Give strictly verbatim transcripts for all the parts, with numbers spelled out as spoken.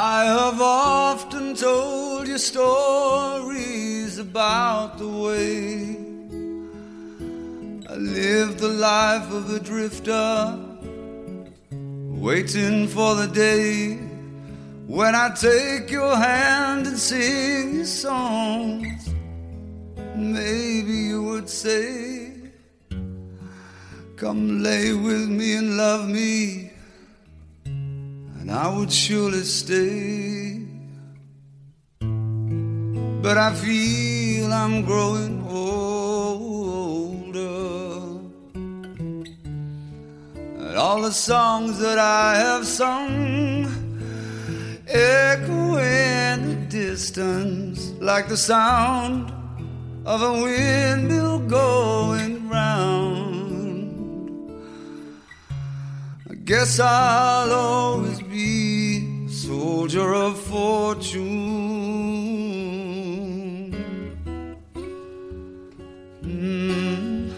I have often told you stories about the way I lived the life of a drifter, waiting for the day when I take your hand and sing your songs. Maybe you would say, come lay with me and love me, and I would surely stay. But I feel I'm growing older, and all the songs that I have sung echo in the distance like the sound of a windmill going round. I guess I'll always be a soldier of fortune. Mm.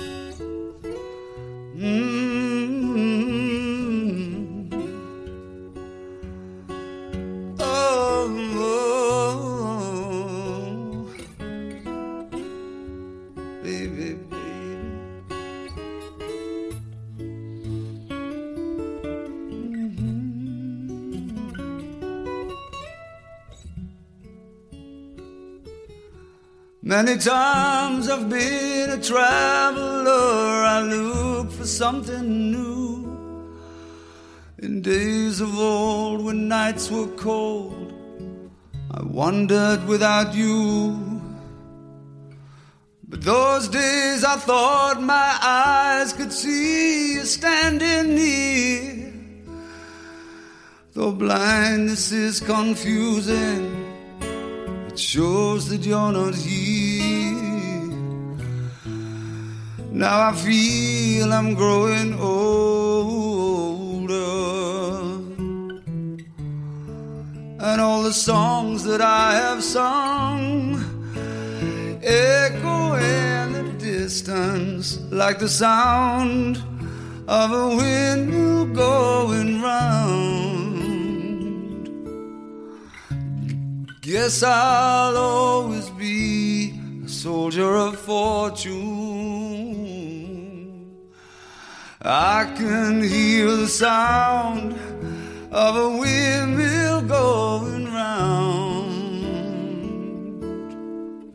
Mm. Oh, oh, baby, baby. Many times I've been a traveler, I look for something new. In days of old when nights were cold, I wandered without you. But those days I thought my eyes could see you standing near. Though blindness is confusing, it shows that you're not here. Now I feel I'm growing older, and all the songs that I have sung echo in the distance like the sound of a windmill going round. Guess I'll always be a soldier of fortune. I can hear the sound of a windmill going round.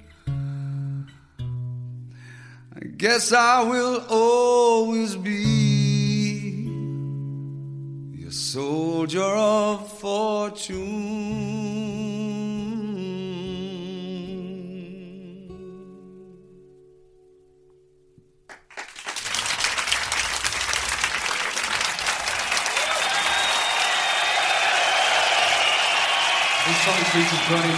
I guess I will always be a soldier of fortune. This song features Johnny